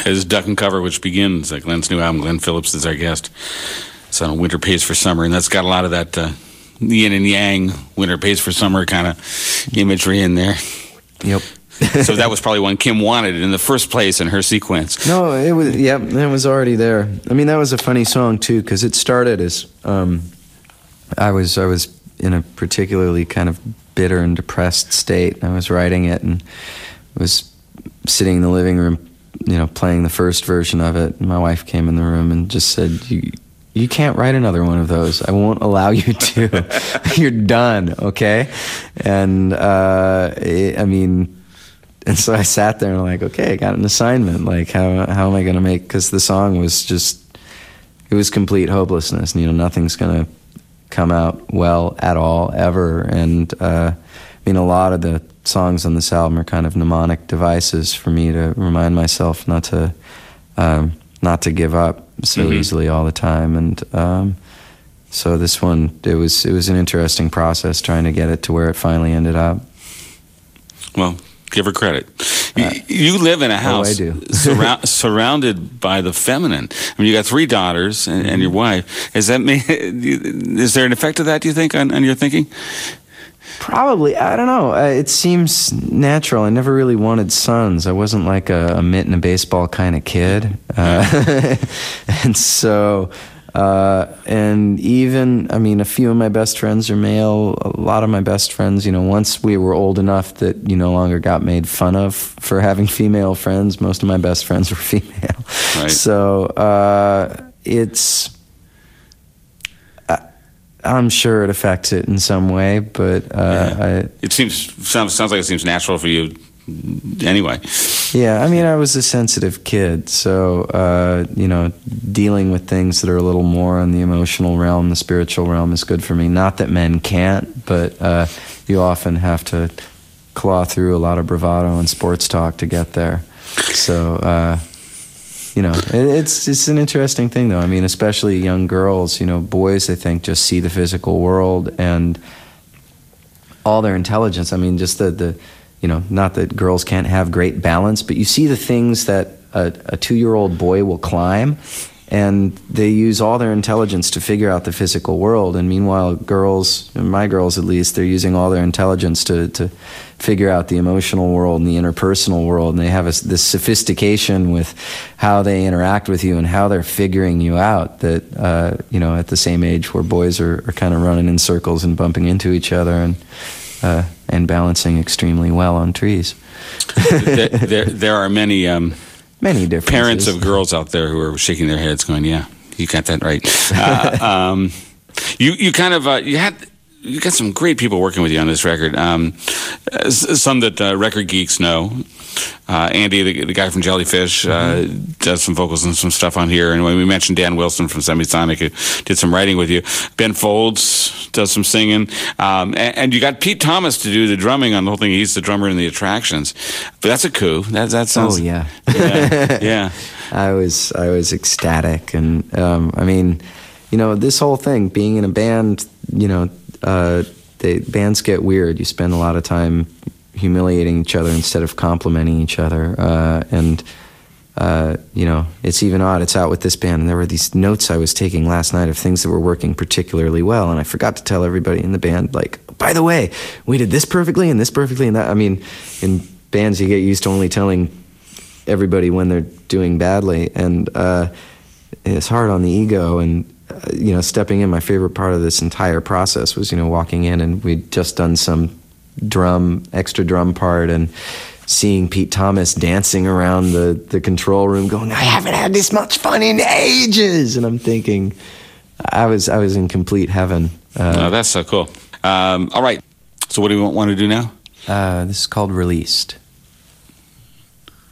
is Duck and Cover, which begins Glenn's new album. Glenn Phillips is our guest. It's on Winter Pays for Summer, and that's got a lot of that yin and yang, winter pays for summer kind of imagery in there. Yep. So that was probably one Kim wanted in the first place in her sequence. No, it was, yep, it was already there. I mean, that was a funny song too, because it started as I was in a particularly kind of bitter and depressed state. I was writing it and was sitting in the living room, playing the first version of it. My wife came in the room and just said, You can't write another one of those. I won't allow you to. You're done, okay? And and so I sat there and I'm like, okay, I got an assignment. Like, how am I going to make? Because the song was just, it was complete hopelessness. Nothing's going to come out well at all ever. And a lot of the songs on this album are kind of mnemonic devices for me to remind myself not to give up so easily all the time. And so this one, it was an interesting process trying to get it to where it finally ended up. Well, give her credit. You live in a house I do. surrounded by the feminine. I mean, you got 3 daughters and your wife. Is there an effect of that, do you think, on your thinking? Probably. I don't know. It seems natural. I never really wanted sons. I wasn't like a mitt and a baseball kind of kid. And so, and even, a few of my best friends are male. A lot of my best friends, once we were old enough that you no longer got made fun of for having female friends, most of my best friends were female. Right. So, I'm sure it affects it in some way, but it sounds like it seems natural for you anyway. Yeah, I was a sensitive kid, so dealing with things that are a little more on the emotional realm, the spiritual realm, is good for me. Not that men can't, but you often have to claw through a lot of bravado and sports talk to get there. So. It's an interesting thing, though. Especially young girls, boys, I think, just see the physical world and all their intelligence. Just not that girls can't have great balance, but you see the things that a 2-year-old boy will climb, and they use all their intelligence to figure out the physical world. And meanwhile, girls, my girls at least, they're using all their intelligence to figure out the emotional world and the interpersonal world. And they have this sophistication with how they interact with you and how they're figuring you out that, at the same age where boys are kind of running in circles and bumping into each other and balancing extremely well on trees. There are many differences. Parents of girls out there who are shaking their heads going, yeah, you got that right. You got some great people working with you on this record. Some that record geeks know. Andy, the guy from Jellyfish, does some vocals and some stuff on here. And when we mentioned Dan Wilson from Semisonic, who did some writing with you. Ben Folds does some singing. And you got Pete Thomas to do the drumming on the whole thing. He's the drummer in the Attractions. But that's a coup. That sounds... Oh, yeah. Yeah. I was ecstatic. And, this whole thing, being in a band, bands get weird. You spend a lot of time humiliating each other instead of complimenting each other. It's even odd. It's out with this band, and there were these notes I was taking last night of things that were working particularly well, and I forgot to tell everybody in the band, like, by the way, we did this perfectly and that. In bands, you get used to only telling everybody when they're doing badly, and it's hard on the ego. And stepping in, my favorite part of this entire process was, walking in and we'd just done some extra drum part and seeing Pete Thomas dancing around the control room going, I haven't had this much fun in ages. And I'm thinking, I was in complete heaven. That's so cool. All right. So what do you want to do now? This is called Released.